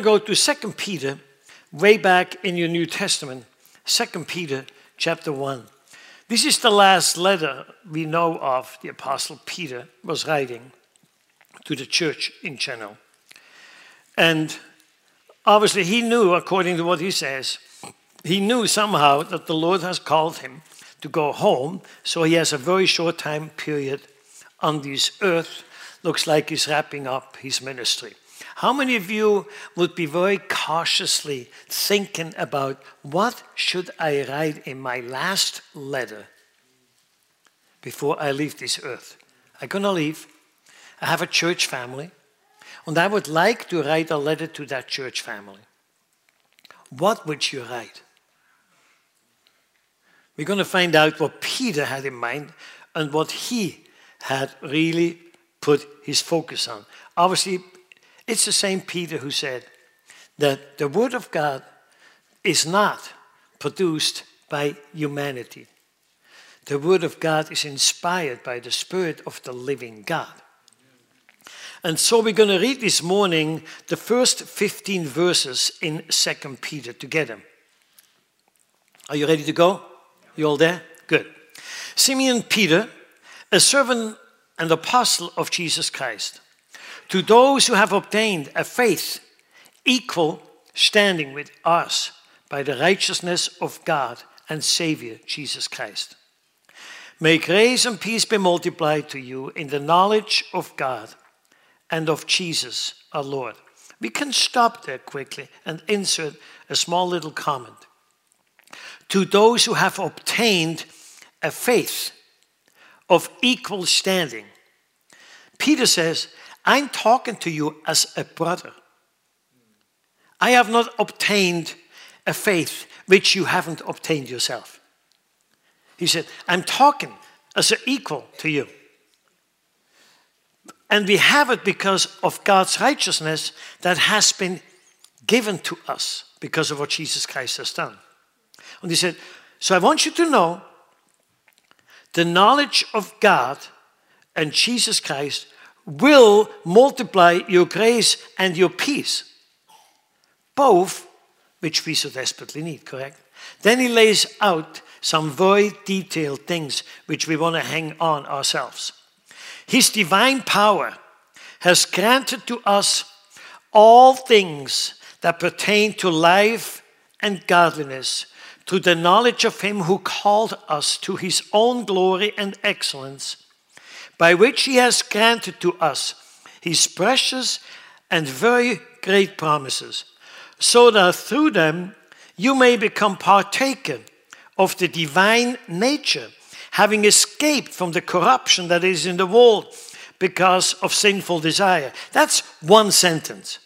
go to 2 Peter, way back in your New Testament, 2 Peter chapter 1. This is the last letter we know of the Apostle Peter was writing to the church in general. And obviously he knew, according to what he says, he knew somehow that the Lord has called him to go home. So he has a very short time period on this earth. Looks like he's wrapping up his ministry. How many of you would be very cautiously thinking about what should I write in my last letter before I leave this earth? I'm going to leave. I have a church family, and I would like to write a letter to that church family. What would you write? We're going to find out what Peter had in mind and what he had really put his focus on. Obviously, it's the same Peter who said that the Word of God is not produced by humanity. The Word of God is inspired by the Spirit of the living God. And so we're going to read this morning the first 15 verses in 2 Peter together. Are you ready to go? You all there? Good. Simeon Peter, a servant and apostle of Jesus Christ, to those who have obtained a faith equal standing with us by the righteousness of God and Savior Jesus Christ. May grace and peace be multiplied to you in the knowledge of God and of Jesus our Lord. We can stop there quickly and insert a small little comment. To those who have obtained a faith of equal standing. Peter says, I'm talking to you as a brother. I have not obtained a faith which you haven't obtained yourself. He said, I'm talking as an equal to you. And we have it because of God's righteousness that has been given to us because of what Jesus Christ has done. And he said, so I want you to know the knowledge of God and Jesus Christ will multiply your grace and your peace. Both which we so desperately need, correct? Then he lays out some very detailed things which we want to hang on ourselves. His divine power has granted to us all things that pertain to life and godliness through the knowledge of him who called us to his own glory and excellence, by which he has granted to us his precious and very great promises, so that through them you may become partaker of the divine nature, having escaped from the corruption that is in the world because of sinful desire. That's one sentence.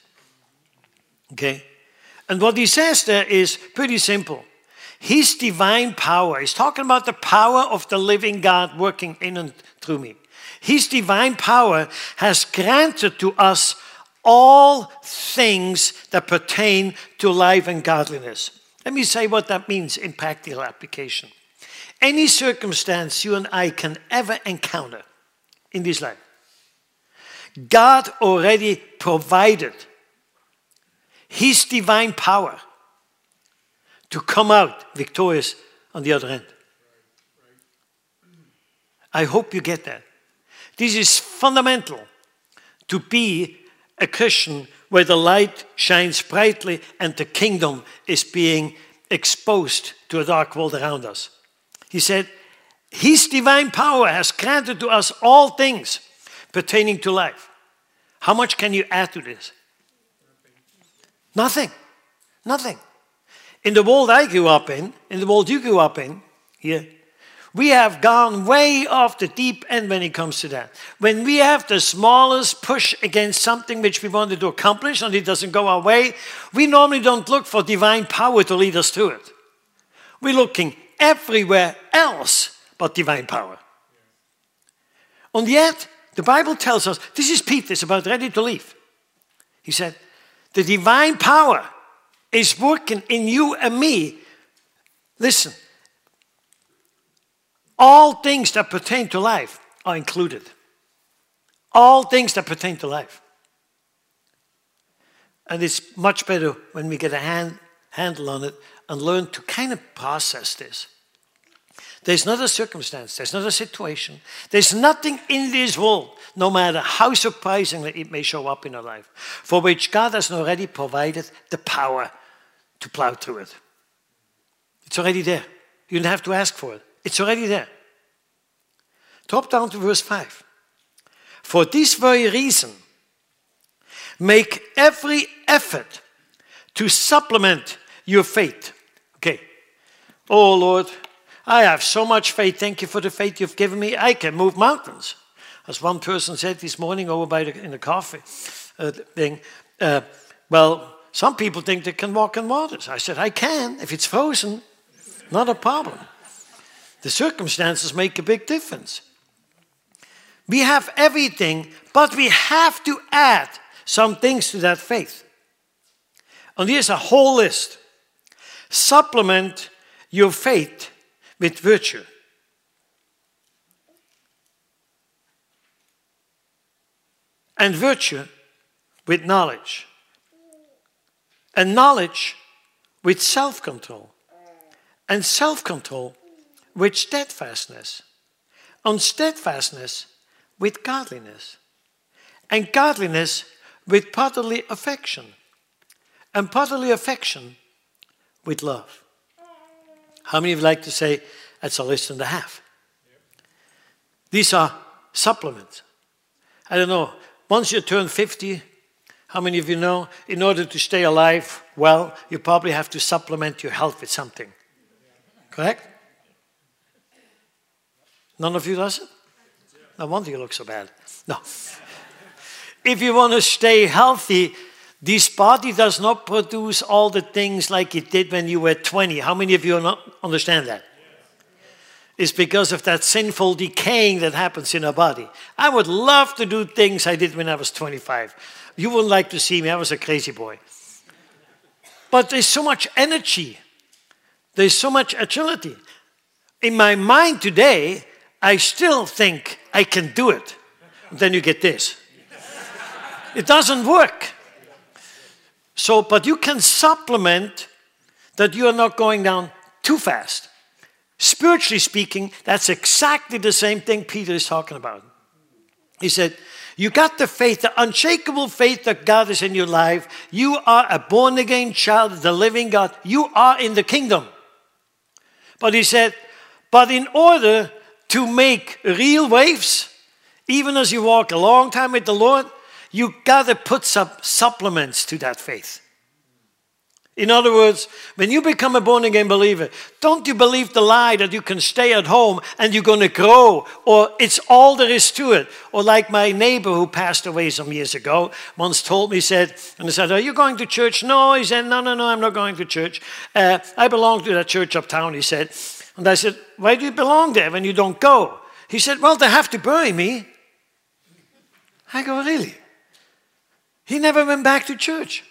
Okay? And what he says there is pretty simple. His divine power, he's talking about the power of the living God working in and through me. His divine power has granted to us all things that pertain to life and godliness. Let me say what that means in practical application. Any circumstance you and I can ever encounter in this life, God already provided his divine power to come out victorious on the other end. I hope you get that. This is fundamental to be a Christian where the light shines brightly and the kingdom is being exposed to a dark world around us. He said, his divine power has granted to us all things pertaining to life. How much can you add to this? Nothing. Nothing. In the world I grew up in the world you grew up in, here, we have gone way off the deep end when it comes to that. When we have the smallest push against something which we wanted to accomplish and it doesn't go our way, we normally don't look for divine power to lead us through it. We're looking everywhere else but divine power. And yet, the Bible tells us, this is Peter, is about ready to leave. He said, the divine power is working in you and me. Listen, all things that pertain to life are included. All things that pertain to life. And it's much better when we get a handle on it and learn to kind of process this. There's not a circumstance, there's not a situation, there's nothing in this world, no matter how surprisingly it may show up in our life, for which God has already provided the power to plow through it. It's already there. You don't have to ask for it. It's already there. Drop down to verse 5. For this very reason, make every effort to supplement your faith. Okay. Oh, Lord, I have so much faith. Thank you for the faith you've given me. I can move mountains. As one person said this morning over in the coffee thing, well, some people think they can walk on waters. I said, I can. If it's frozen, not a problem. The circumstances make a big difference. We have everything, but we have to add some things to that faith. And here's a whole list. Supplement your faith with virtue. And virtue with knowledge. And knowledge with self-control. And self-control with steadfastness. And steadfastness with godliness. And godliness with brotherly affection. And brotherly affection with love. How many of you like to say, that's a list and a half? These are supplements. I don't know, once you turn 50, how many of you know, in order to stay alive well, you probably have to supplement your health with something. Correct? None of you does it? No wonder you look so bad. No. If you want to stay healthy, this body does not produce all the things like it did when you were 20. How many of you understand that? It's because of that sinful decaying that happens in our body. I would love to do things I did when I was 25. You wouldn't like to see me. I was a crazy boy. But there's so much energy. There's so much agility. In my mind today, I still think I can do it. And then you get this. It doesn't work. So, but you can supplement that you are not going down too fast. Spiritually speaking, that's exactly the same thing Peter is talking about. He said, you got the faith, the unshakable faith that God is in your life. You are a born-again child of the living God. You are in the kingdom. But he said, but in order to make real waves, even as you walk a long time with the Lord, you got to put some supplements to that faith. In other words, when you become a born-again believer, don't you believe the lie that you can stay at home and you're going to grow, or it's all there is to it. Or like my neighbor who passed away some years ago once told me, I said, are you going to church? No, he said, no, I'm not going to church. I belong to that church uptown, he said. And I said, why do you belong there when you don't go? He said, well, they have to bury me. I go, really? He never went back to church.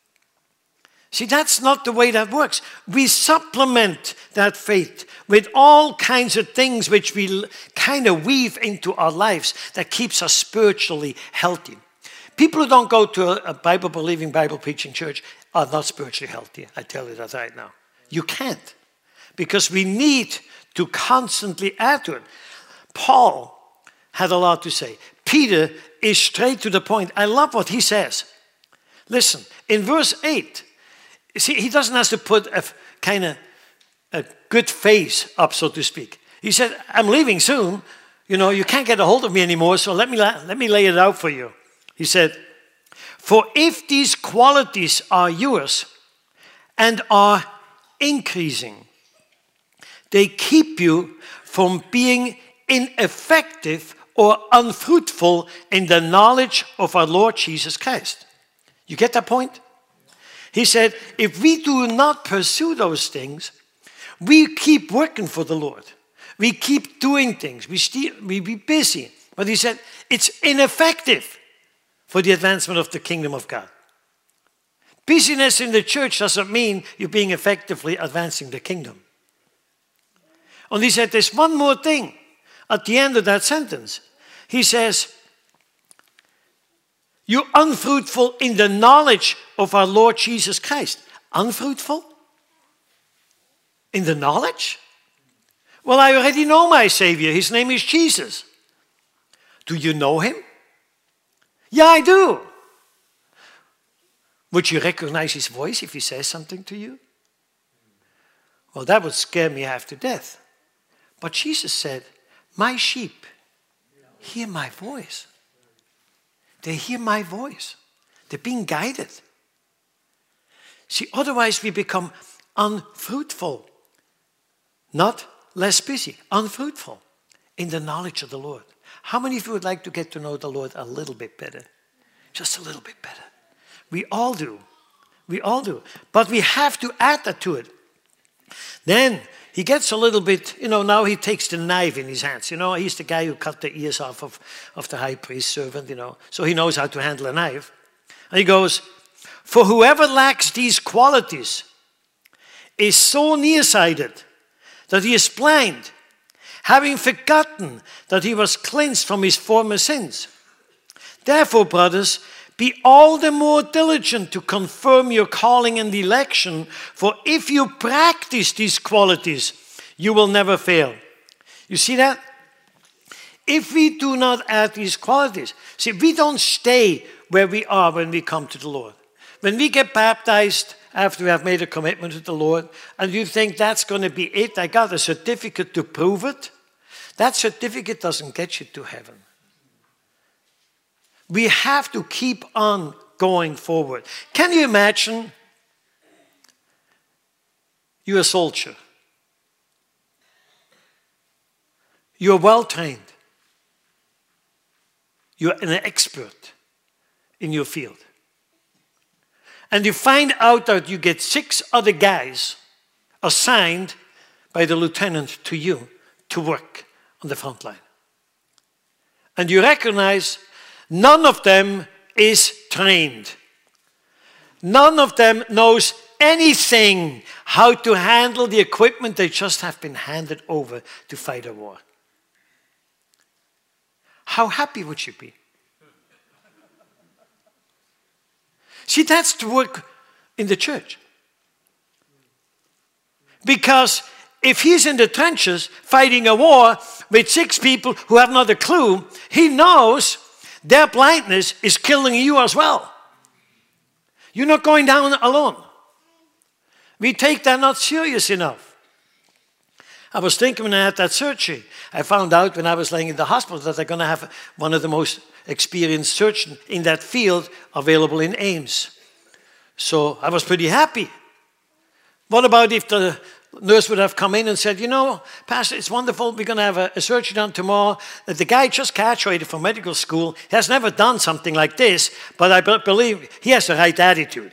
See, that's not the way that works. We supplement that faith with all kinds of things which we kind of weave into our lives that keeps us spiritually healthy. People who don't go to a Bible-believing, Bible-preaching church are not spiritually healthy. I tell you that right now. You can't. Because we need to constantly add to it. Paul had a lot to say. Peter is straight to the point. I love what he says. Listen, in verse 8, see, he doesn't have to put a kind of a good face up, so to speak. He said, I'm leaving soon. You know, you can't get a hold of me anymore, so let me lay it out for you. He said, for if these qualities are yours and are increasing, they keep you from being ineffective or unfruitful in the knowledge of our Lord Jesus Christ. You get that point? He said, if we do not pursue those things, we keep working for the Lord. We keep doing things. We be busy. But he said, it's ineffective for the advancement of the kingdom of God. Busyness in the church doesn't mean you're being effectively advancing the kingdom. And he said, there's one more thing at the end of that sentence. He says, You're unfruitful in the knowledge of our Lord Jesus Christ. Unfruitful? In the knowledge? Well, I already know my Savior. His name is Jesus. Do you know him? Yeah, I do. Would you recognize his voice if he says something to you? Well, that would scare me half to death. But Jesus said, my sheep hear my voice. They hear my voice. They're being guided. See, otherwise we become unfruitful. Not less busy, unfruitful in the knowledge of the Lord. How many of you would like to get to know the Lord a little bit better? Just a little bit better. We all do. We all do. But we have to add that to it. Then he gets a little bit, now he takes the knife in his hands. He's the guy who cut the ears off of the high priest's servant, So he knows how to handle a knife. And he goes, for whoever lacks these qualities is so nearsighted that he is blind, having forgotten that he was cleansed from his former sins. Therefore, brothers, be all the more diligent to confirm your calling and election, for if you practice these qualities, you will never fail. You see that? If we do not add these qualities, see, we don't stay where we are when we come to the Lord. When we get baptized after we have made a commitment to the Lord, and you think that's going to be it, I got a certificate to prove it, that certificate doesn't get you to heaven. We have to keep on going forward. Can you imagine you're a soldier? You're well trained. You're an expert in your field. And you find out that you get 6 other guys assigned by the lieutenant to you to work on the front line. And you recognize none of them is trained. None of them knows anything how to handle the equipment they just have been handed over to fight a war. How happy would you be? See, that's the work in the church. Because if he's in the trenches fighting a war with 6 people who have not a clue, he knows their blindness is killing you as well. You're not going down alone. We take that not serious enough. I was thinking when I had that surgery, I found out when I was laying in the hospital that they're going to have one of the most experienced surgeons in that field available in Ames. So I was pretty happy. What about if the nurse would have come in and said, Pastor, it's wonderful, we're going to have a surgery done tomorrow. The guy just graduated from medical school. He has never done something like this, but I believe he has the right attitude.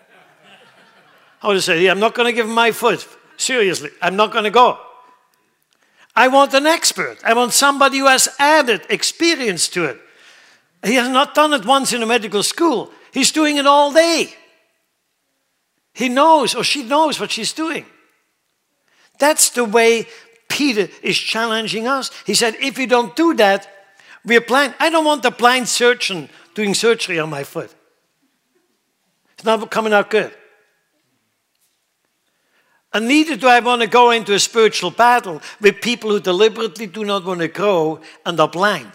I would have said, I'm not going to give him my foot. Seriously, I'm not going to go. I want an expert. I want somebody who has added experience to it. He has not done it once in a medical school. He's doing it all day. He knows or she knows what she's doing. That's the way Peter is challenging us. He said, if you don't do that, we're blind. I don't want a blind surgeon doing surgery on my foot. It's not coming out good. And neither do I want to go into a spiritual battle with people who deliberately do not want to grow and are blind.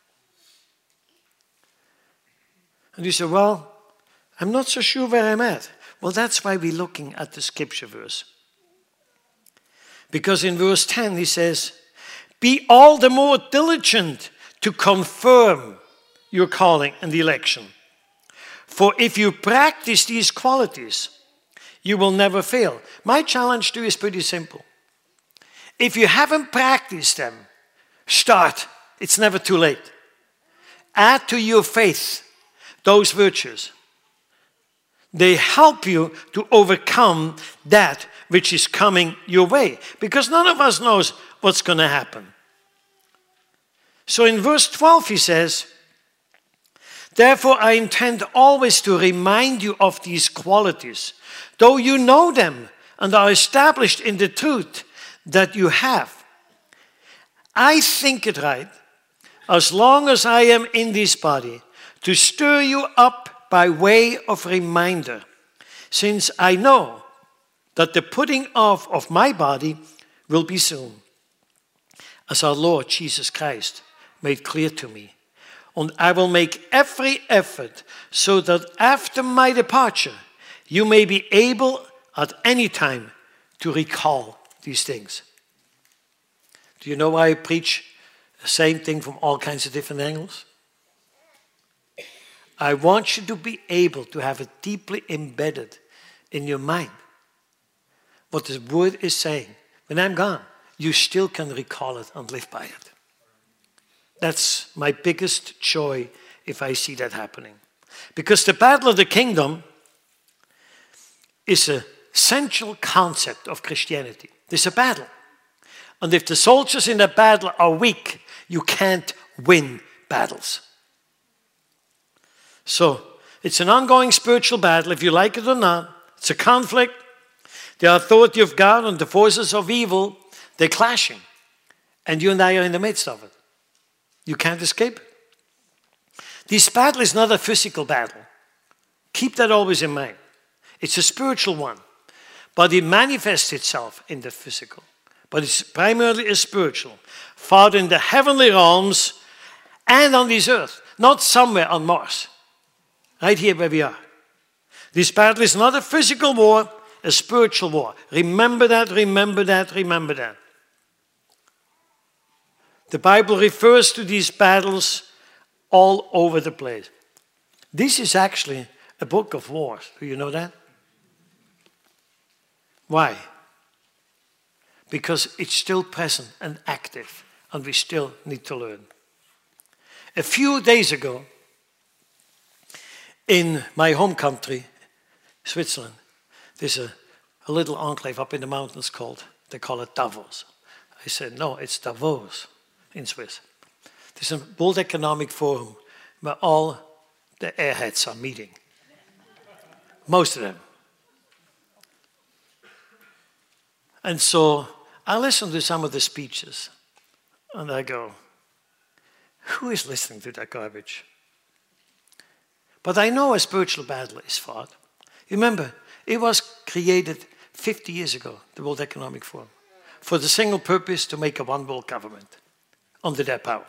And you say, well, I'm not so sure where I'm at. Well, that's why we're looking at the scripture verse. Because in verse 10 he says, be all the more diligent to confirm your calling and election. For if you practice these qualities, you will never fail. My challenge to you is pretty simple. If you haven't practiced them, start. It's never too late. Add to your faith those virtues. They help you to overcome that which is coming your way. Because none of us knows what's going to happen. So in verse 12 he says, therefore I intend always to remind you of these qualities, though you know them and are established in the truth that you have. I think it right, as long as I am in this body, to stir you up by way of reminder, since I know that the putting off of my body will be soon, as our Lord Jesus Christ made clear to me. And I will make every effort so that after my departure, you may be able at any time to recall these things. Do you know why I preach the same thing from all kinds of different angles? I want you to be able to have it deeply embedded in your mind what the word is saying. When I'm gone, you still can recall it and live by it. That's my biggest joy if I see that happening. Because the battle of the kingdom is a central concept of Christianity. There's a battle. And if the soldiers in the battle are weak, you can't win battles. So, it's an ongoing spiritual battle, if you like it or not. It's a conflict. The authority of God and the forces of evil, they're clashing. And you and I are in the midst of it. You can't escape it. This battle is not a physical battle. Keep that always in mind. It's a spiritual one. But it manifests itself in the physical. But it's primarily a spiritual. Fought in the heavenly realms and on this earth. Not somewhere on Mars. Right here where we are. This battle is not a physical war, a spiritual war. Remember that, remember that, remember that. The Bible refers to these battles all over the place. This is actually a book of wars. Do you know that? Why? Because it's still present and active, and we still need to learn. A few days ago, in my home country, Switzerland, there's a little enclave up in the mountains they call it Davos. I said, no, it's Davos in Swiss. There's a World Economic Forum where all the airheads are meeting. Most of them. And so I listen to some of the speeches and I go, who is listening to that garbage? But I know a spiritual battle is fought. Remember, it was created 50 years ago, the World Economic Forum, for the single purpose to make a one world government under their power.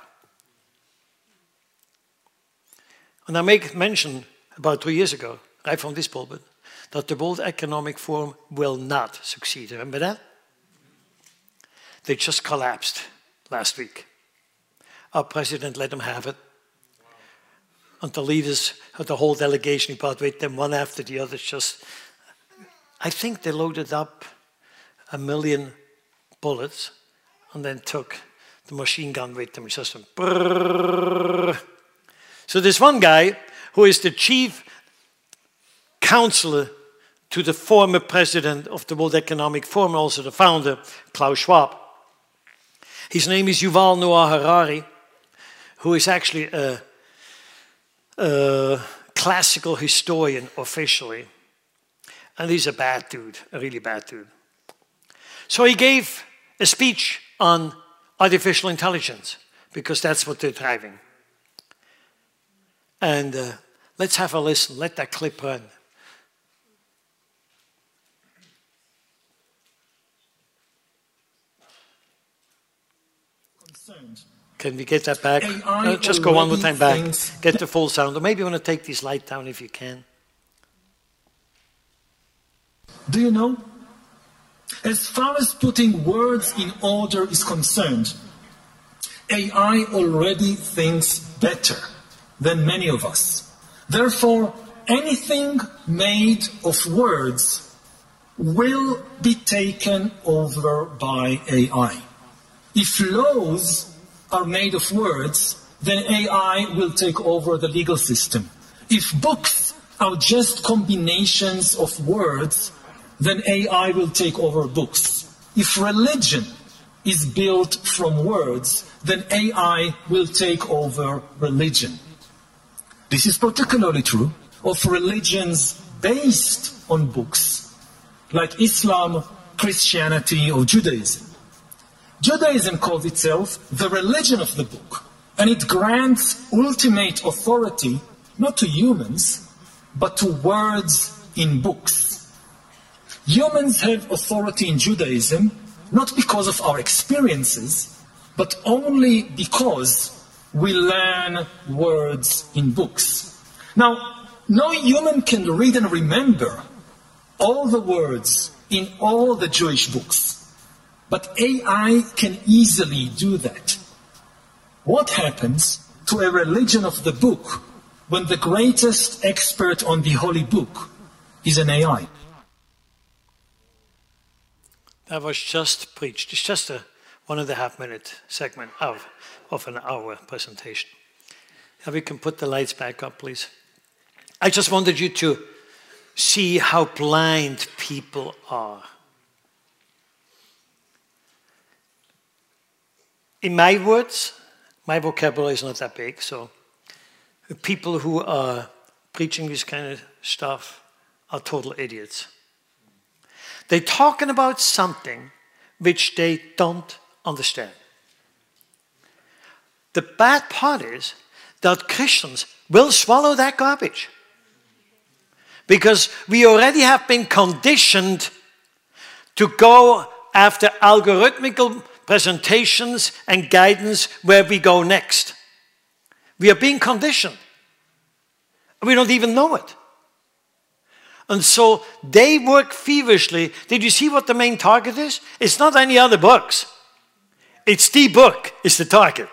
And I make mention about 3 years ago, right from this pulpit, that the World Economic Forum will not succeed. Remember that? They just collapsed last week. Our president let them have it. And the leaders of the whole delegation, he brought with them one after the other. I think they loaded up 1 million bullets and then took the machine gun with them. Just went brrrr. So there's one guy who is the chief counselor to the former president of the World Economic Forum, also the founder, Klaus Schwab. His name is Yuval Noah Harari, who is actually a classical historian officially. And he's a bad dude, a really bad dude. So he gave a speech on artificial intelligence, because that's what they're driving. And let's have a listen. Let that clip run. Can we get that back? No, just go one more time back. Get the full sound. Or maybe you want to take this light down if you can. Do you know? As far as putting words in order is concerned, AI already thinks better than many of us. Therefore, anything made of words will be taken over by AI. If laws are made of words, then AI will take over the legal system. If books are just combinations of words, then AI will take over books. If religion is built from words, then AI will take over religion. This is particularly true of religions based on books, like Islam, Christianity, or Judaism. Judaism calls itself the religion of the book, and it grants ultimate authority not to humans, but to words in books. Humans have authority in Judaism not because of our experiences, but only because we learn words in books. Now, no human can read and remember all the words in all the Jewish books, but AI can easily do that. What happens to a religion of the book when the greatest expert on the Holy Book is an AI? That was just preached. It's just a 1.5 minute segment of an hour presentation. If we can put the lights back up, please. I just wanted you to see how blind people are. In my words, my vocabulary is not that big, so people who are preaching this kind of stuff are total idiots. They're talking about something which they don't understand. The bad part is that Christians will swallow that garbage. Because we already have been conditioned to go after algorithmical presentations and guidance where we go next. We are being conditioned. We don't even know it. And so they work feverishly. Did you see what the main target is? It's not any other books. It's the book is the target.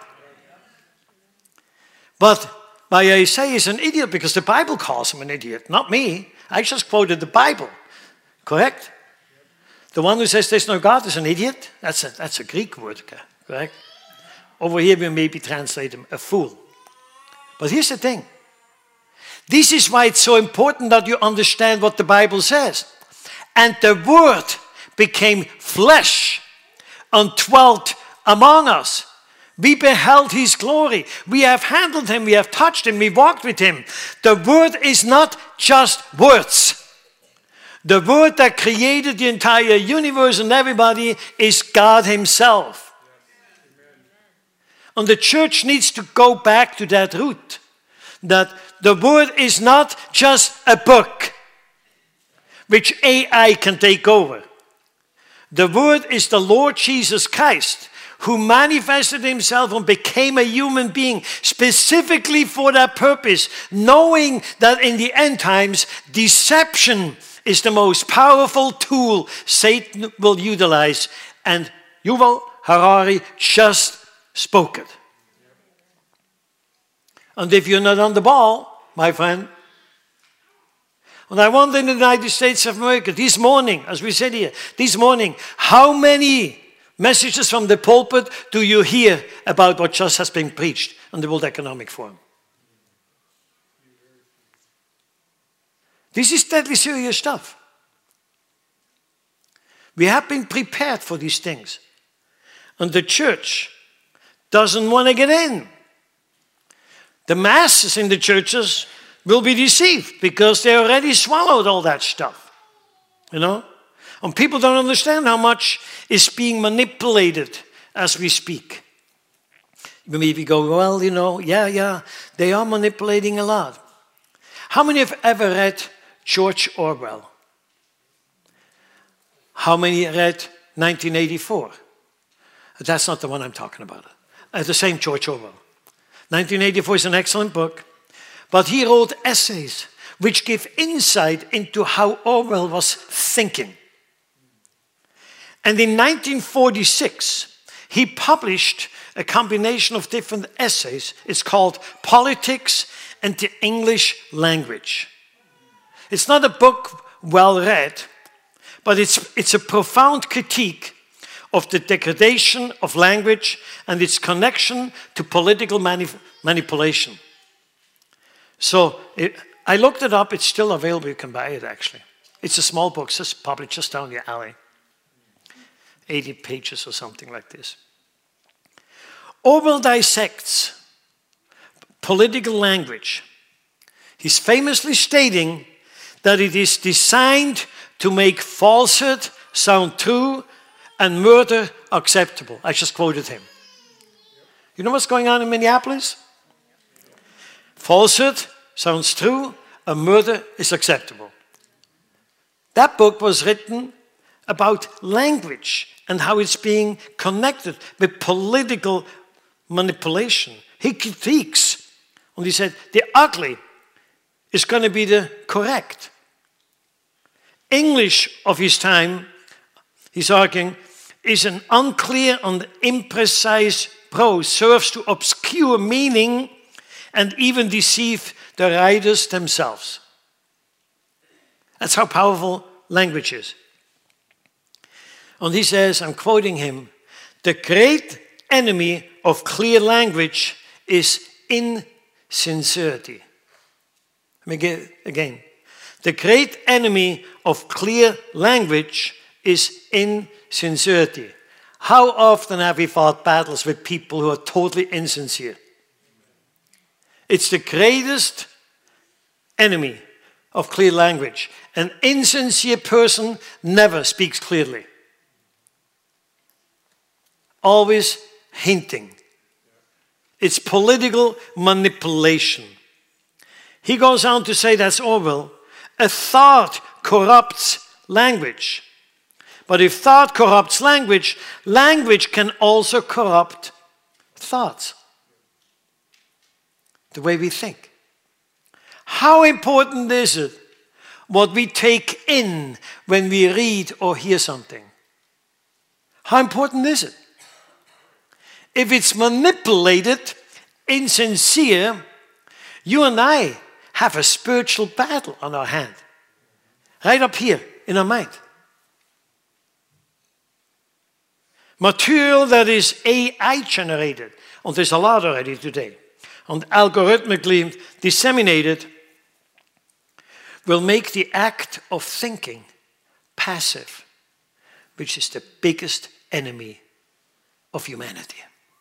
But I say he's an idiot because the Bible calls him an idiot, not me. I just quoted the Bible. Correct? The one who says there's no God is an idiot. That's a Greek word, correct? Over here we maybe translate him a fool. But here's the thing. This is why it's so important that you understand what the Bible says. And the Word became flesh and dwelt among us. We beheld his glory. We have handled him. We have touched him. We walked with him. The Word is not just words. The Word that created the entire universe and everybody is God himself. And the church needs to go back to that root. That the Word is not just a book which AI can take over. The Word is the Lord Jesus Christ who manifested himself and became a human being specifically for that purpose, knowing that in the end times, deception is the most powerful tool Satan will utilize. And Yuval Harari just spoke it. And if you're not on the ball, my friend, and I wonder in the United States of America, this morning, as we said here, this morning, how many messages from the pulpit do you hear about what just has been preached on the World Economic Forum? This is deadly serious stuff. We have been prepared for these things. And the church doesn't want to get in. The masses in the churches will be deceived because they already swallowed all that stuff. You know? And people don't understand how much is being manipulated as we speak. Maybe go, well, you know, yeah, they are manipulating a lot. How many have ever read George Orwell? How many read 1984? That's not the one I'm talking about. The same George Orwell. 1984 is an excellent book, but he wrote essays which give insight into how Orwell was thinking. And in 1946, he published a combination of different essays. It's called Politics and the English Language. It's not a book well read, but it's a profound critique of the degradation of language and its connection to political manipulation. So I looked it up. It's still available. You can buy it, actually. It's a small book, just probably just down your alley. 80 pages or something like this. Orwell dissects political language. He's famously stating that it is designed to make falsehood sound true and murder acceptable. I just quoted him. You know what's going on in Minneapolis? Falsehood sounds true, a murder is acceptable. That book was written about language and how it's being connected with political manipulation. He critiques, and he said, the ugly is going to be the correct. English of his time, he's arguing, is an unclear and imprecise prose, serves to obscure meaning and even deceive the writers themselves. That's how powerful language is. And he says, I'm quoting him, the great enemy of clear language is insincerity. Let me get again. The great enemy of clear language is insincerity. How often have we fought battles with people who are totally insincere? It's the greatest enemy of clear language. An insincere person never speaks clearly. Always hinting. It's political manipulation. He goes on to say, that's Orwell, a thought corrupts language. But if thought corrupts language, language can also corrupt thoughts. The way we think. How important is it what we take in when we read or hear something? How important is it? If it's manipulated, insincere, you and I have a spiritual battle on our hand. Right up here in our mind. Material that is AI generated, and there's a lot already today, and algorithmically disseminated, will make the act of thinking passive, which is the biggest enemy of humanity.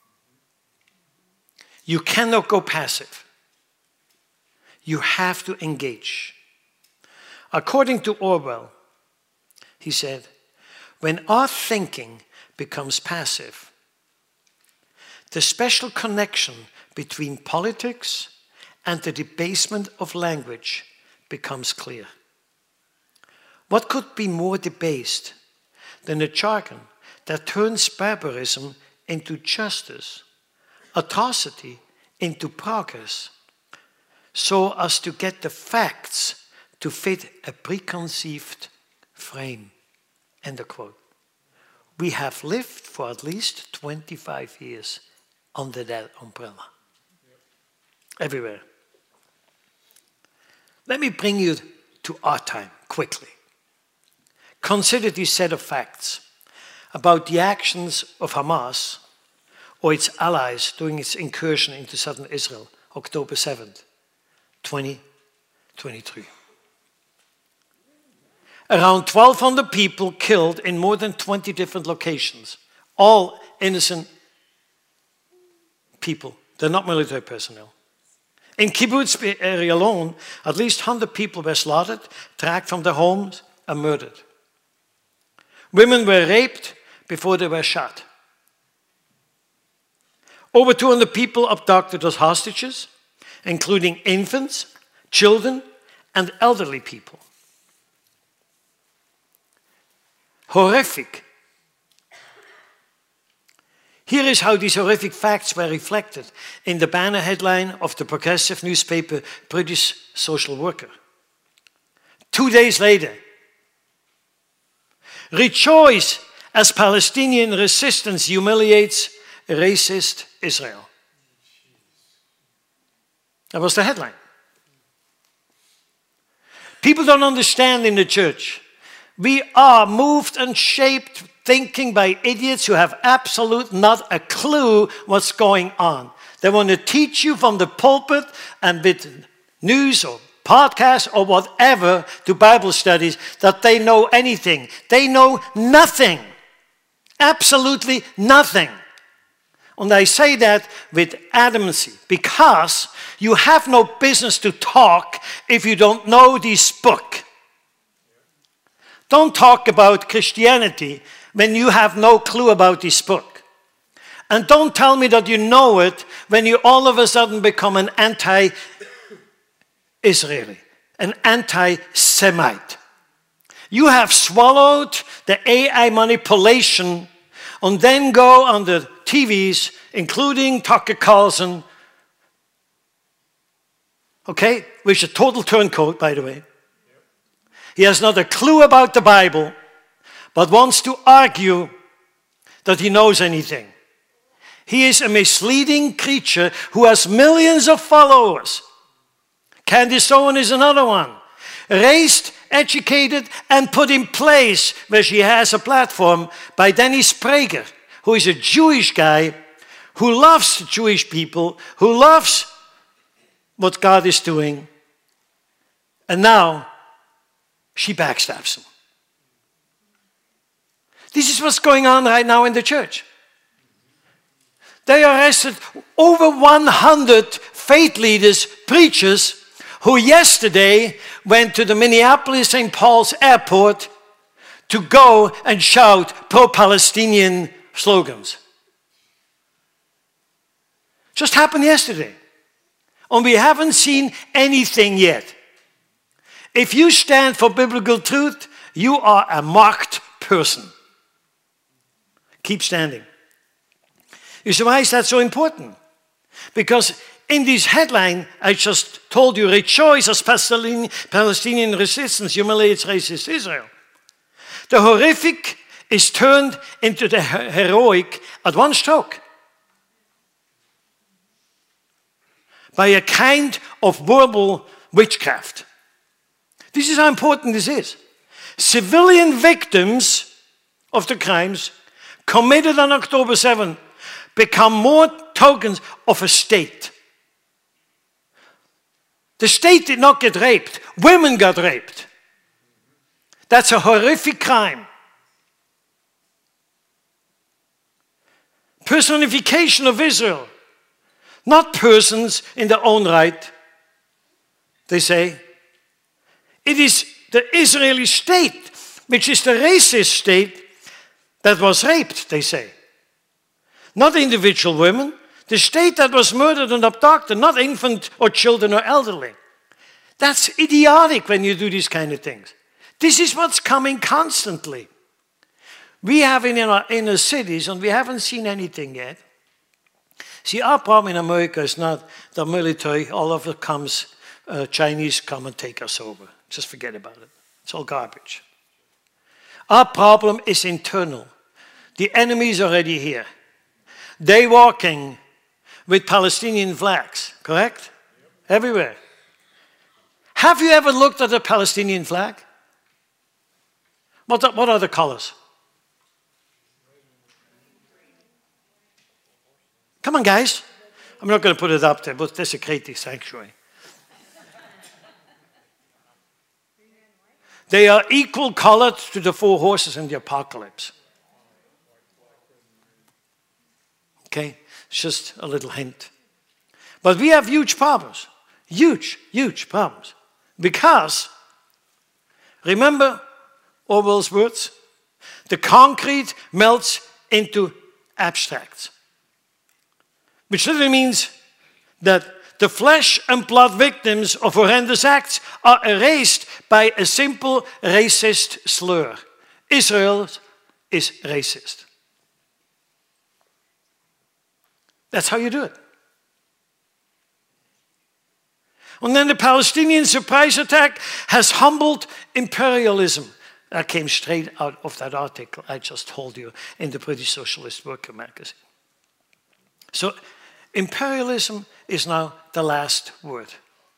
You cannot go passive. You have to engage. According to Orwell, he said, when our thinking becomes passive, the special connection between politics and the debasement of language becomes clear. What could be more debased than a jargon that turns barbarism into justice, atrocity into progress, so as to get the facts to fit a preconceived frame? End of quote. We have lived for at least 25 years under that umbrella. Everywhere. Let me bring you to our time quickly. Consider this set of facts about the actions of Hamas or its allies during its incursion into southern Israel, October 7th, 2023. Around 1,200 people killed in more than 20 different locations. All innocent people. They're not military personnel. In kibbutz area alone, at least 100 people were slaughtered, dragged from their homes, and murdered. Women were raped before they were shot. Over 200 people abducted as hostages, including infants, children, and elderly people. Horrific. Here is how these horrific facts were reflected in the banner headline of the progressive newspaper British Social Worker. 2 days later, rejoice as Palestinian resistance humiliates racist Israel. That was the headline. People don't understand in the church. We are moved and shaped thinking by idiots who have absolute not a clue what's going on. They want to teach you from the pulpit and with news or podcasts or whatever to Bible studies that they know anything. They know nothing. Absolutely nothing. And I say that with adamancy because you have no business to talk if you don't know this book. Don't talk about Christianity when you have no clue about this book. And don't tell me that you know it when you all of a sudden become an Israeli, an anti-Semite. You have swallowed the AI manipulation and then go on the TVs, including Tucker Carlson, okay, which is a total turncoat, by the way. He has not a clue about the Bible, but wants to argue that he knows anything. He is a misleading creature who has millions of followers. Candace Owen is another one. Raised, educated, and put in place where she has a platform by Dennis Prager, who is a Jewish guy who loves the Jewish people, who loves what God is doing, and now she backstabs him. This is what's going on right now in the church. They arrested over 100 faith leaders, preachers, who yesterday went to the Minneapolis St. Paul's airport to go and shout pro-Palestinian slogans. Just happened yesterday. And we haven't seen anything yet. If you stand for biblical truth, you are a marked person. Keep standing. You see, why is that so important? Because in this headline, I just told you, rejoice as Palestinian resistance humiliates racist Israel. The horrific is turned into the heroic at one stroke. By a kind of verbal witchcraft. This is how important this is. Civilian victims of the crimes committed on October 7 become more tokens of a state. The state did not get raped. Women got raped. That's a horrific crime. Personification of Israel. Not persons in their own right, they say. It is the Israeli state, which is the racist state, that was raped, they say. Not individual women. The state that was murdered and abducted, not infant or children or elderly. That's idiotic when you do these kind of things. This is what's coming constantly. We have in our inner cities, and we haven't seen anything yet. See, our problem in America is not the military, all of it comes, Chinese come and take us over. Just forget about it. It's all garbage. Our problem is internal. The enemy is already here. They walking with Palestinian flags, correct? Everywhere. Have you ever looked at a Palestinian flag? What are the colors? Come on, guys. I'm not going to put it up there, but desecrate the sanctuary. They are equal colored to the four horses in the apocalypse. Okay? It's just a little hint. But we have huge problems. Huge, huge problems. Because, remember Orwell's words? The concrete melts into abstracts. Which literally means that the flesh and blood victims of horrendous acts are erased by a simple racist slur. Israel is racist. That's how you do it. And then the Palestinian surprise attack has humbled imperialism. That came straight out of that article I just told you in the British Socialist Worker magazine. So imperialism is now the last word.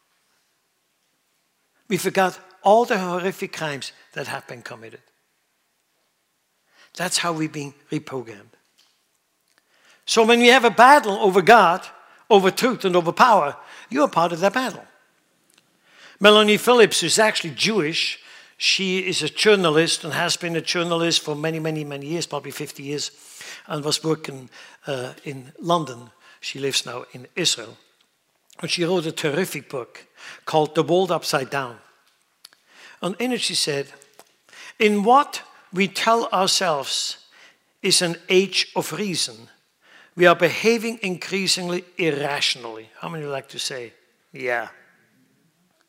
We forgot all the horrific crimes that have been committed. That's how we've been reprogrammed. So when we have a battle over God, over truth and over power, you're part of that battle. Melanie Phillips is actually Jewish. She is a journalist and has been a journalist for many, many, many years, probably 50 years, and was working in London. She lives now in Israel. And she wrote a terrific book called The World Upside Down. And in it she said, in what we tell ourselves is an age of reason, we are behaving increasingly irrationally. How many like to say, yeah?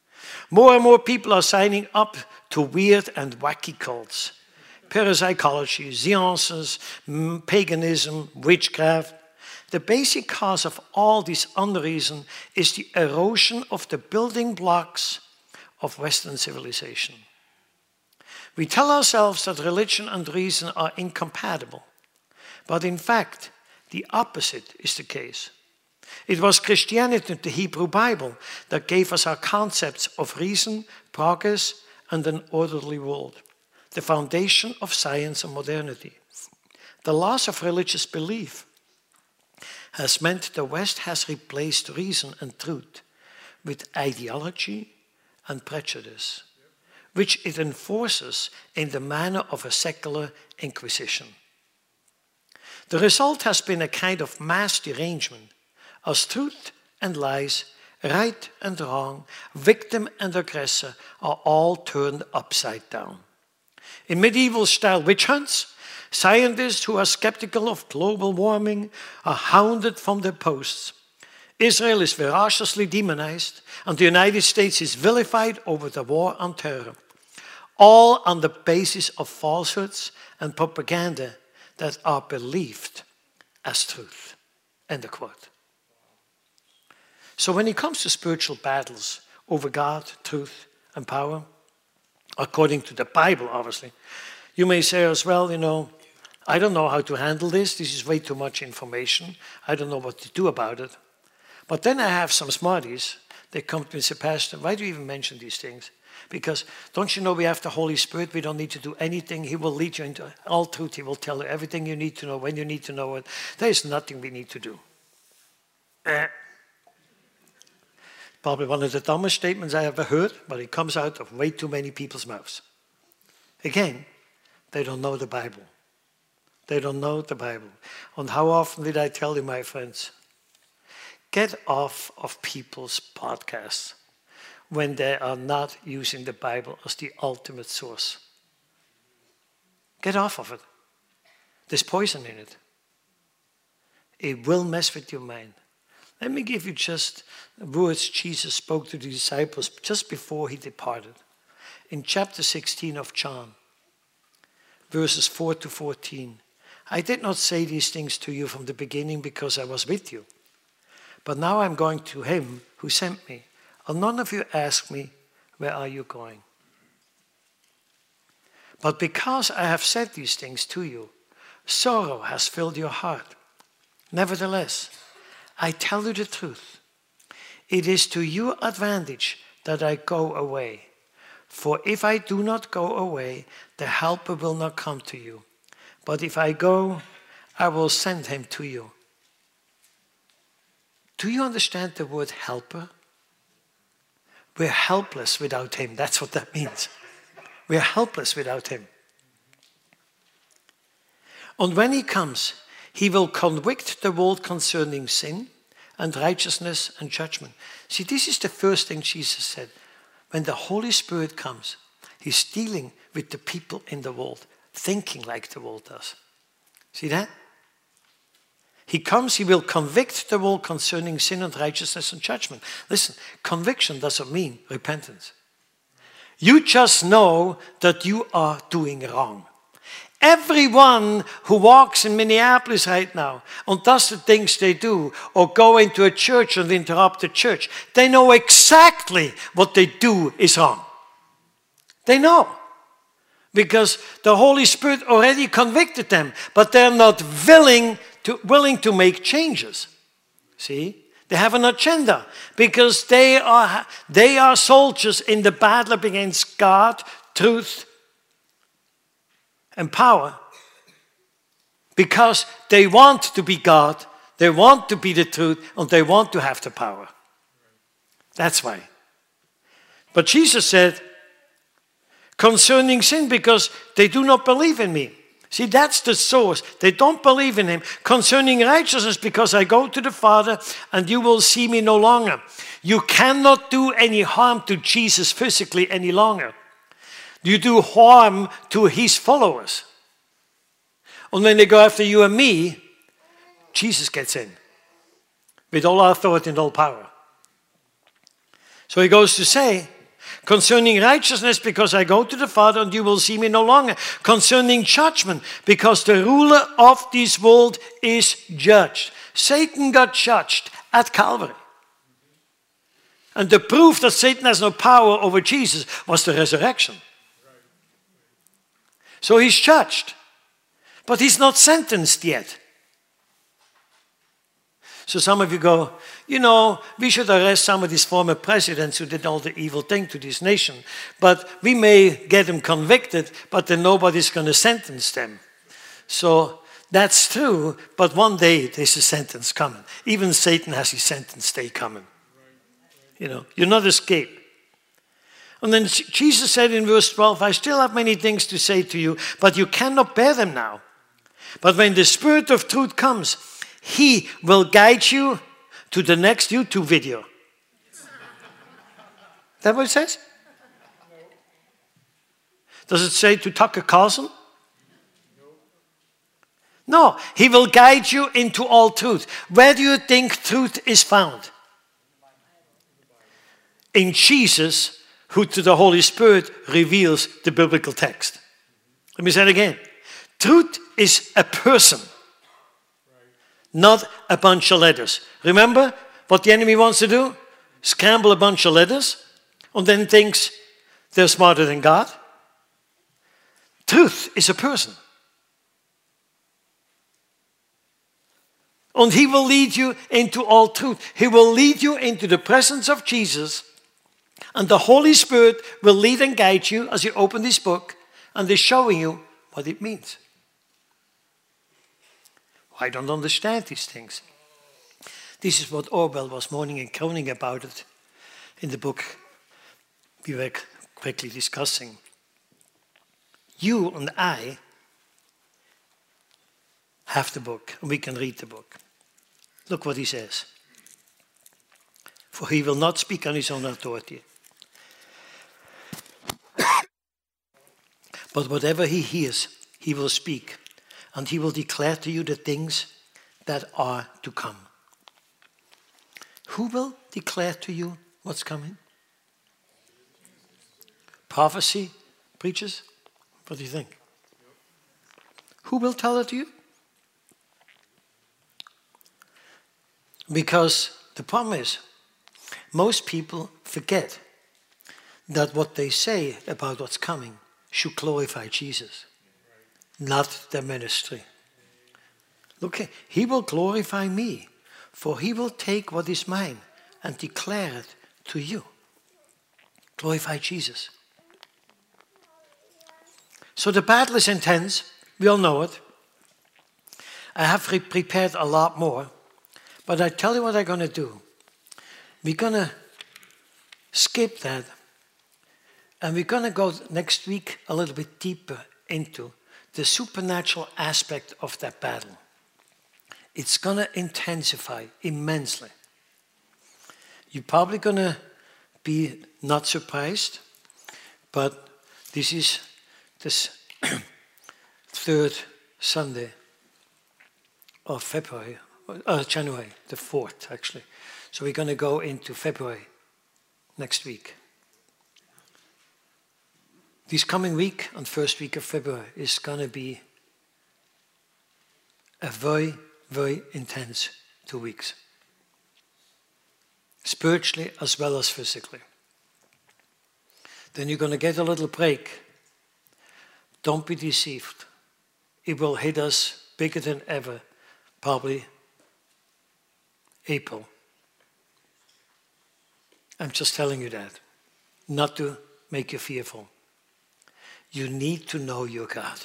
More and more people are signing up to weird and wacky cults. Parapsychology, seances, paganism, witchcraft. The basic cause of all this unreason is the erosion of the building blocks of Western civilization. We tell ourselves that religion and reason are incompatible, but in fact, the opposite is the case. It was Christianity, the Hebrew Bible, that gave us our concepts of reason, progress, and an orderly world, the foundation of science and modernity. The loss of religious belief has meant the West has replaced reason and truth with ideology and prejudice, which it enforces in the manner of a secular inquisition. The result has been a kind of mass derangement, as truth and lies, right and wrong, victim and aggressor are all turned upside down. In medieval-style witch hunts, scientists who are skeptical of global warming are hounded from their posts. Israel is ferociously demonized, and the United States is vilified over the war on terror, all on the basis of falsehoods and propaganda that are believed as truth. End of quote. So when it comes to spiritual battles over God, truth, and power, according to the Bible, obviously, you may say as well, I don't know how to handle this. This is way too much information. I don't know what to do about it. But then I have some smarties. They come to me and say, Pastor, why do you even mention these things? Because don't you know we have the Holy Spirit? We don't need to do anything. He will lead you into all truth. He will tell you everything you need to know when you need to know it. There is nothing we need to do. Probably one of the dumbest statements I ever heard, but it comes out of way too many people's mouths. Again, they don't know the Bible. They don't know the Bible. And how often did I tell you, my friends, get off of people's podcasts when they are not using the Bible as the ultimate source. Get off of it. There's poison in it. It will mess with your mind. Let me give you just words Jesus spoke to the disciples just before he departed. In chapter 16 of John, verses 4 to 14. I did not say these things to you from the beginning because I was with you. But now I'm going to him who sent me. And none of you ask me, where are you going? But because I have said these things to you, sorrow has filled your heart. Nevertheless, I tell you the truth. It is to your advantage that I go away. For if I do not go away, the Helper will not come to you. But if I go, I will send him to you. Do you understand the word helper? We're helpless without him. That's what that means. We're helpless without him. And when he comes, he will convict the world concerning sin and righteousness and judgment. See, this is the first thing Jesus said. When the Holy Spirit comes, he's dealing with the people in the world, thinking like the world does. See that? He comes, he will convict the world concerning sin and righteousness and judgment. Listen, conviction doesn't mean repentance. You just know that you are doing wrong. Everyone who walks in Minneapolis right now and does the things they do or go into a church and interrupt the church, they know exactly what they do is wrong. They know. Because the Holy Spirit already convicted them, but they're not willing to make changes. See? They have an agenda because they are soldiers in the battle against God, truth, and power. Because they want to be God, they want to be the truth, and they want to have the power. That's why. But Jesus said, concerning sin, because they do not believe in me. See, that's the source. They don't believe in him. Concerning righteousness, because I go to the Father and you will see me no longer. You cannot do any harm to Jesus physically any longer. You do harm to his followers. And when they go after you and me, Jesus gets in with all authority and all power. So he goes to say, Concerning righteousness, because I go to the Father and you will see me no longer. Concerning judgment, because the ruler of this world is judged. Satan got judged at Calvary. And the proof that Satan has no power over Jesus was the resurrection. So he's judged, but he's not sentenced yet. So some of you go, we should arrest some of these former presidents who did all the evil thing to this nation. But we may get them convicted, but then nobody's going to sentence them. So that's true, but one day there's a sentence coming. Even Satan has his sentence day coming. You'll not escape. And then Jesus said in verse 12, I still have many things to say to you, but you cannot bear them now. But when the Spirit of truth comes, He will guide you to the next YouTube video. Is that what it says? Does it say to Tucker Carlson? No, He will guide you into all truth. Where do you think truth is found? In Jesus, who to the Holy Spirit reveals the biblical text. Let me say it again. Truth is a person, not a bunch of letters. Remember what the enemy wants to do? Scramble a bunch of letters and then thinks they're smarter than God. Truth is a person. And He will lead you into all truth. He will lead you into the presence of Jesus, and the Holy Spirit will lead and guide you as you open this book, and is showing you what it means. I don't understand these things. This is what Orwell was moaning and groaning about it in the book we were quickly discussing. You and I have the book, and we can read the book. Look what he says. For he will not speak on his own authority. But whatever he hears, he will speak, and he will declare to you the things that are to come. Who will declare to you what's coming? Prophecy preachers? What do you think? Who will tell it to you? Because the problem is, most people forget that what they say about what's coming should glorify Jesus, not their ministry. Look, He will glorify me, for He will take what is mine and declare it to you. Glorify Jesus. So the battle is intense. We all know it. I have prepared a lot more, but I tell you what I'm going to do. We're going to skip that, and we're going to go next week a little bit deeper into the supernatural aspect of that battle. It's going to intensify immensely. You're probably going to be not surprised, but this is this third Sunday of February, January, the 4th actually. So we're going to go into February next week. This coming week, on first week of February, is going to be a very, very intense 2 weeks. Spiritually as well as physically. Then you're going to get a little break. Don't be deceived. It will hit us bigger than ever, probably April. I'm just telling you that, not to make you fearful. You need to know your God.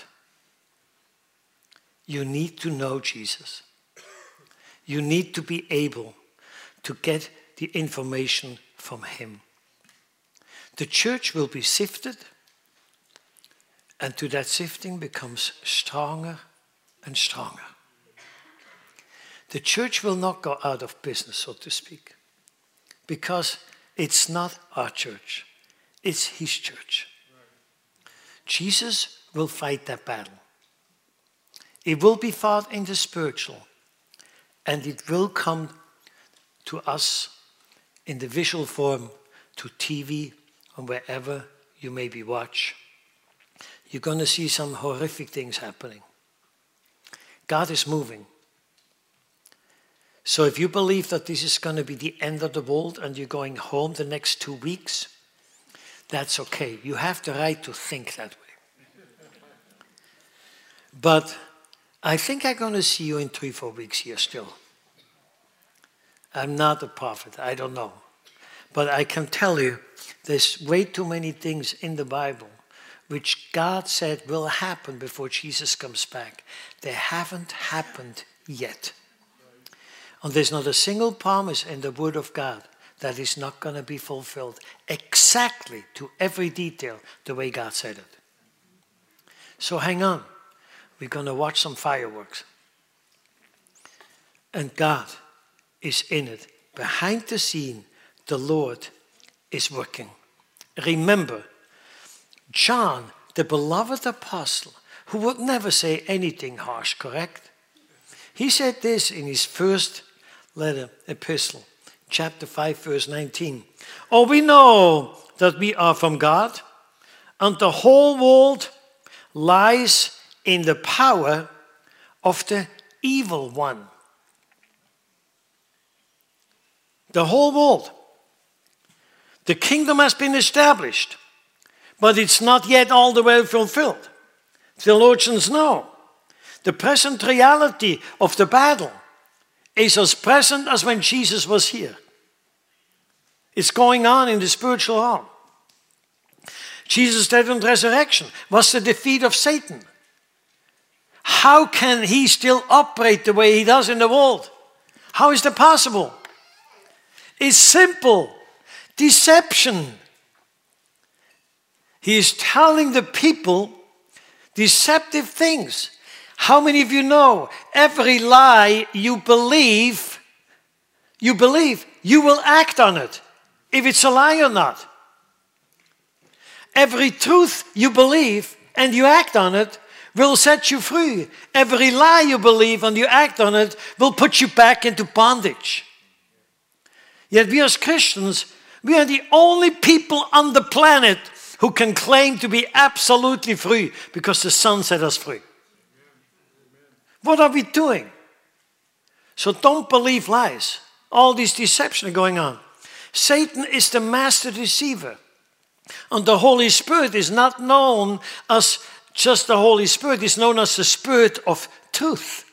You need to know Jesus. You need to be able to get the information from Him. The church will be sifted, and to that sifting becomes stronger and stronger. The church will not go out of business, so to speak, because it's not our church, it's His church. Jesus will fight that battle. It will be fought in the spiritual, and it will come to us in the visual form, to TV and wherever you maybe watch, you're going to see some horrific things happening. God is moving. So if you believe that this is going to be the end of the world and you're going home the next 2 weeks, that's okay. You have the right to think that way. But I think I'm going to see you in 3-4 weeks here still. I'm not a prophet. I don't know. But I can tell you there's way too many things in the Bible which God said will happen before Jesus comes back. They haven't happened yet. And there's not a single promise in the Word of God that is not going to be fulfilled exactly to every detail the way God said it. So hang on. We're going to watch some fireworks. And God is in it. Behind the scene, the Lord is working. Remember, John, the beloved apostle, who would never say anything harsh, correct? He said this in his first epistle, chapter 5, verse 19. Oh, we know that we are from God, and the whole world lies in the power of the evil one. The whole world. The kingdom has been established, but it's not yet all the way fulfilled. Theologians know the present reality of the battle is as present as when Jesus was here. It's going on in the spiritual realm. Jesus' death and resurrection was the defeat of Satan. How can he still operate the way he does in the world? How is that possible? It's simple. Deception. He is telling the people deceptive things. How many of you know every lie you believe, you will act on it, if it's a lie or not. Every truth you believe and you act on it will set you free. Every lie you believe and you act on it will put you back into bondage. Yet we as Christians, we are the only people on the planet who can claim to be absolutely free because the Son set us free. What are we doing? So don't believe lies. All these deception are going on. Satan is the master deceiver. And the Holy Spirit is not known as just the Holy Spirit. He's known as the Spirit of truth.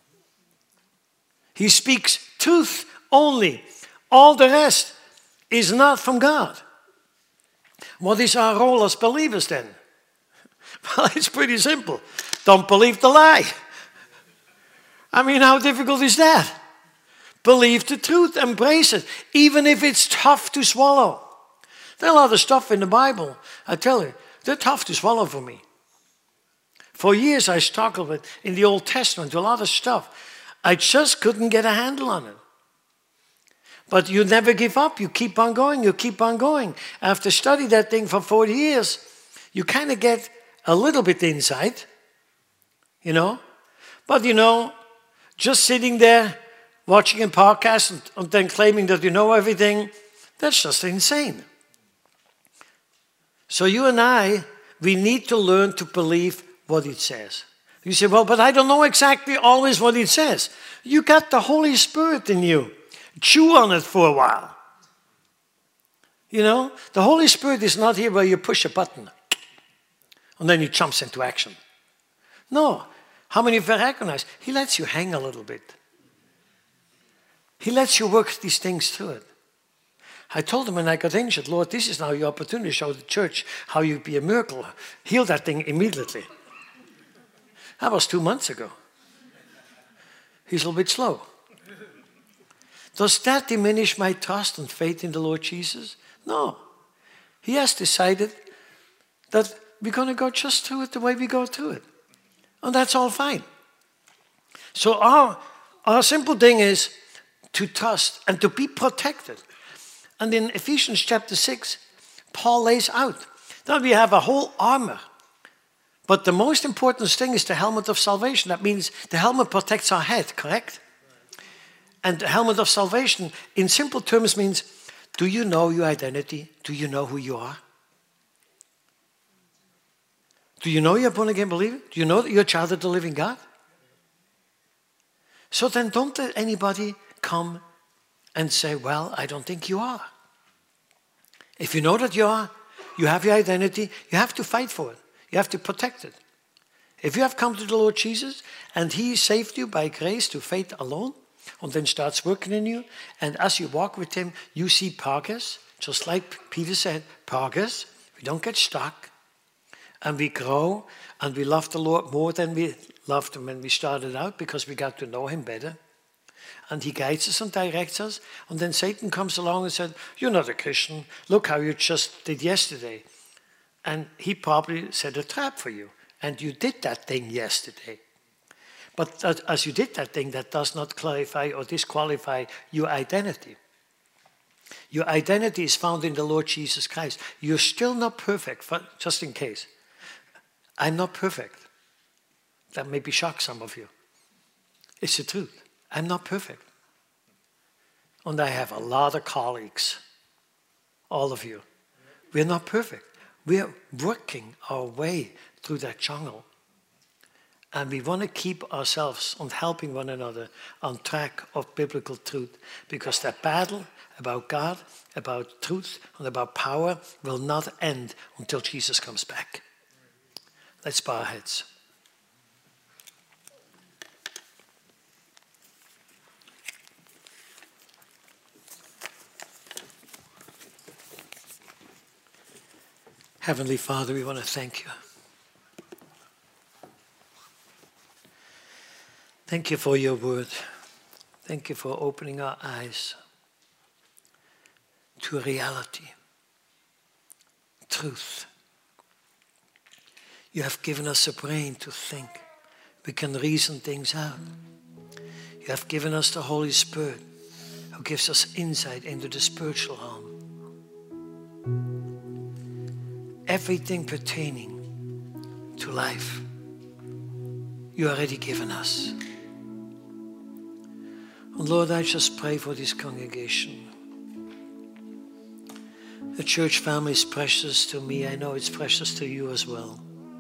He speaks truth only. All the rest is not from God. What is our role as believers then? Well, it's pretty simple. Don't believe the lie. I mean, how difficult is that? Believe the truth, embrace it, even if it's tough to swallow. There's a lot of stuff in the Bible, I tell you, they're tough to swallow for me. For years I struggled with, in the Old Testament, a lot of stuff. I just couldn't get a handle on it. But you never give up. You keep on going. You keep on going. After studying that thing for 40 years, you kind of get a little bit insight, you know. But, you know, just sitting there watching a podcast and then claiming that you know everything, that's just insane. So you and I, we need to learn to believe what it says. You say, well, but I don't know exactly always what it says. You got the Holy Spirit in you. Chew on it for a while. You know, the Holy Spirit is not here where you push a button and then he jumps into action. No. How many of you recognize? He lets you hang a little bit. He lets you work these things through it. I told him when I got injured, Lord, this is now your opportunity to show the church how you be a miracle. Heal that thing immediately. That was 2 months ago. He's a little bit slow. Does that diminish my trust and faith in the Lord Jesus? No. He has decided that we're going to go just through it the way we go through it. And that's all fine. So our simple thing is to trust and to be protected. And in Ephesians chapter 6, Paul lays out that we have a whole armor. But the most important thing is the helmet of salvation. That means the helmet protects our head, correct? And the helmet of salvation, in simple terms, means, do you know your identity? Do you know who you are? Do you know you're a born-again believer? Do you know that you're a child of the living God? So then don't let anybody come and say, well, I don't think you are. If you know that you are, you have your identity, you have to fight for it. You have to protect it. If you have come to the Lord Jesus and he saved you by grace to faith alone, and then starts working in you, and as you walk with him, you see progress, just like Peter said, progress. We don't get stuck, and we grow, and we love the Lord more than we loved him when we started out, because we got to know him better. And he guides us and directs us. And then Satan comes along and said, you're not a Christian. Look how you just did yesterday. And he probably set a trap for you. And you did that thing yesterday. But as you did that thing, that does not clarify or disqualify your identity. Your identity is found in the Lord Jesus Christ. You're still not perfect, just in case. I'm not perfect. That maybe shock some of you. It's the truth. I'm not perfect. And I have a lot of colleagues, all of you. We're not perfect. We're working our way through that jungle. And we want to keep ourselves on helping one another on track of biblical truth, because that battle about God, about truth, and about power will not end until Jesus comes back. Let's bow our heads. Heavenly Father, we want to thank you. Thank you for your word. Thank you for opening our eyes to reality, truth. You have given us a brain to think. We can reason things out. You have given us the Holy Spirit, who gives us insight into the spiritual realm. Everything pertaining to life, you already given us. And Lord, I just pray for this congregation. The church family is precious to me. I know it's precious to you as well.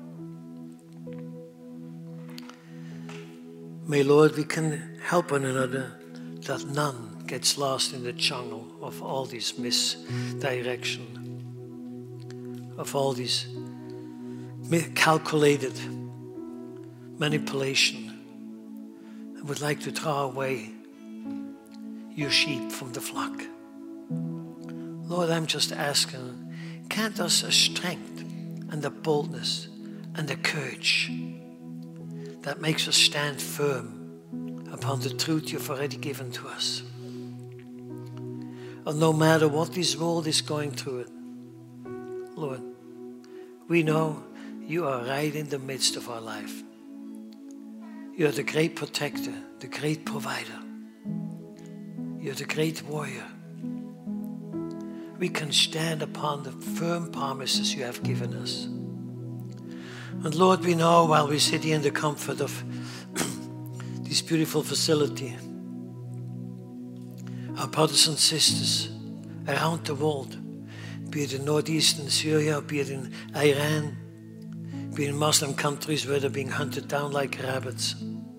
May, Lord, we can help one another that none gets lost in the jungle of all this misdirection, of all this calculated manipulation. I would like to draw away your sheep from the flock. Lord, I'm just asking, grant us a strength and a boldness and a courage that makes us stand firm upon the truth you've already given to us. And no matter what this world is going through it, Lord, we know you are right in the midst of our life. You are the great protector, the great provider. You're the great warrior. We can stand upon the firm promises you have given us. And Lord, we know while we sit here in the comfort of this beautiful facility, our brothers and sisters around the world, be it in northeastern Syria, be it in Iran, be it in Muslim countries where they're being hunted down like rabbits.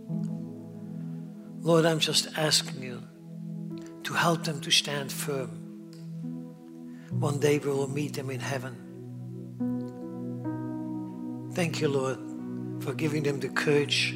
Lord, I'm just asking you to help them to stand firm. One day we will meet them in heaven. Thank you, Lord, for giving them the courage,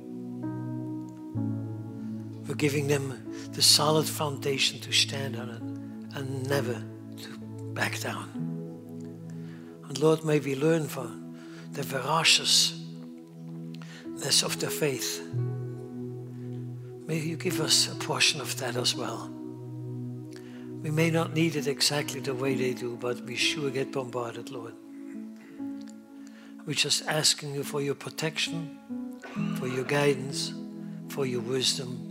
for giving them the solid foundation to stand on it and never to back down. And Lord, may we learn from the ferociousness of their faith. May you give us a portion of that as well. We may not need it exactly the way they do, but we sure get bombarded, Lord. We're just asking you for your protection, for your guidance, for your wisdom,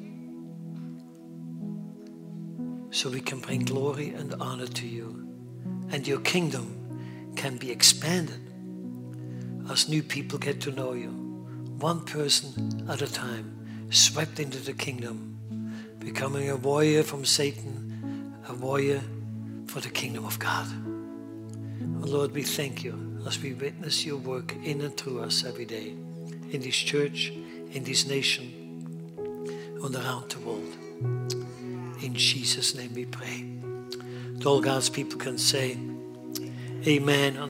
so we can bring glory and honor to you. And your kingdom can be expanded as new people get to know you, one person at a time, swept into the kingdom, becoming a warrior from Satan, a warrior for the kingdom of God. Oh Lord, we thank you as we witness your work in and through us every day, in this church, in this nation, and around the world. In Jesus' name we pray. All God's people can say, amen.